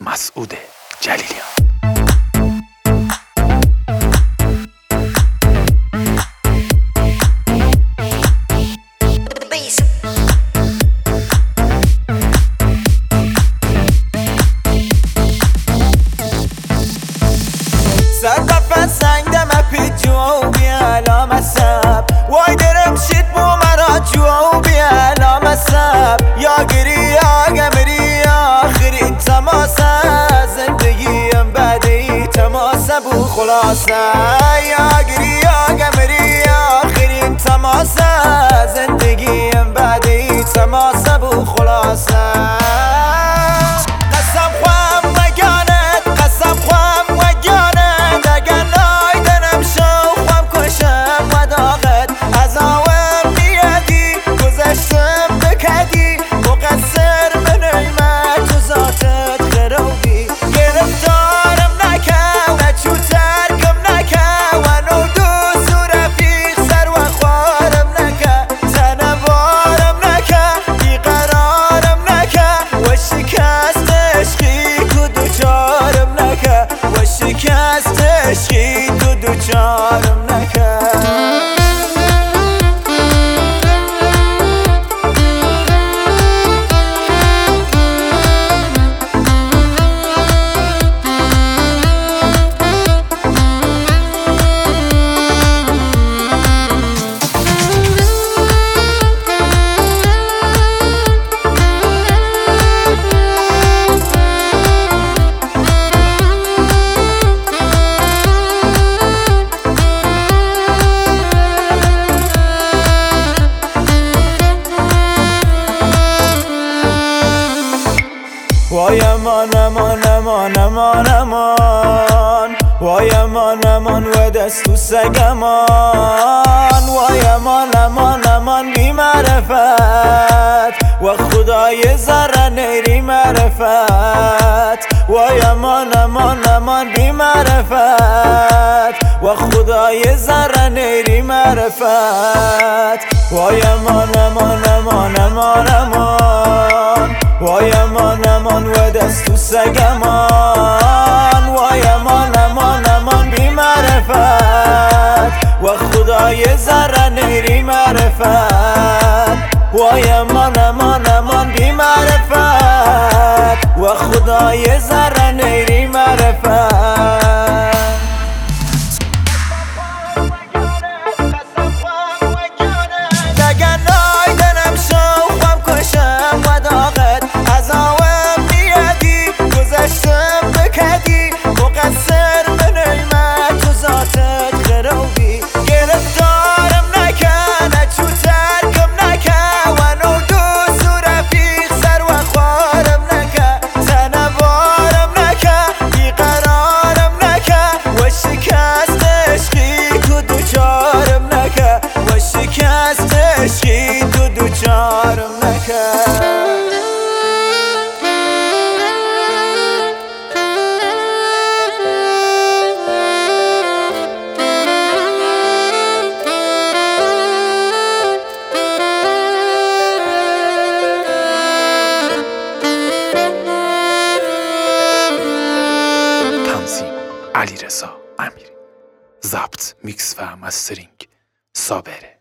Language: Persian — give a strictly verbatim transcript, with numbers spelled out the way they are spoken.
مسعود جلیلیان. صدفة سنگ دم پیجو بیالام سب وای درم شد بو مرا جو بیالام سب یا گری یا گمری آخرین تماسه زندگیم بعدی تماسه بو خلاصه یا گری یا گمری آخرین تماسه زندگیم بعدی تماسه بو خلاصه شکست عشقی تو دوچارم نکرد. وای امان امان امان امان امان وای امان امان و دست و سگمان وای امان امان امان بی معرفت و خدای ذره نیری معرفت وای امان امان امان بی معرفت و خدای ذره نیری معرفت وای امان امان امان امان امان وای امان امان و دست و سگمان وای امان امان امان بی معرفت و خدای ذره نیری معرفت وای امان امان امان بی معرفت و خدای ذره نیری معرفت. شکست عشقی تو دوچارم نکرد. تنظیم علیرضا امیری، ضبط میکس و مسترینگ صابره.